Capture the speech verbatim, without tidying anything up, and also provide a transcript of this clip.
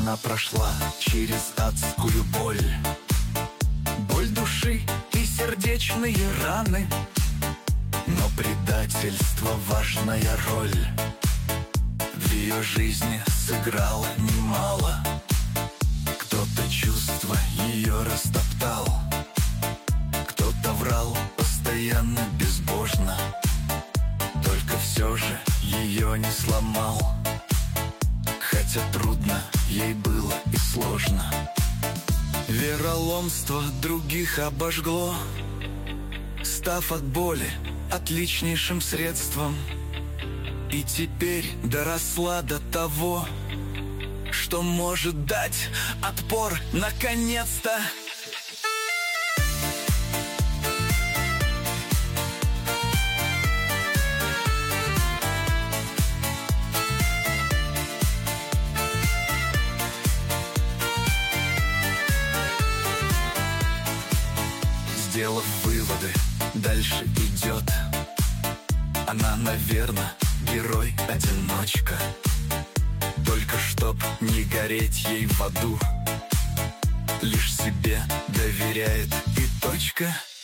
Она прошла через адскую боль, боль души и сердечные раны. Но предательство — важная роль в ее жизни сыграло немало. Кто-то чувства ее растоптал, кто-то врал постоянно безбожно, только все же ее не сломал. Хотя трудно ей было и сложно. Вероломство других обожгло, став от боли отличнейшим средством. И теперь доросла до того, что может дать отпор наконец-то. Сделав выводы, дальше идет. Она, наверное, герой-одиночка, только чтоб не гореть ей в аду, лишь себе доверяет и точка.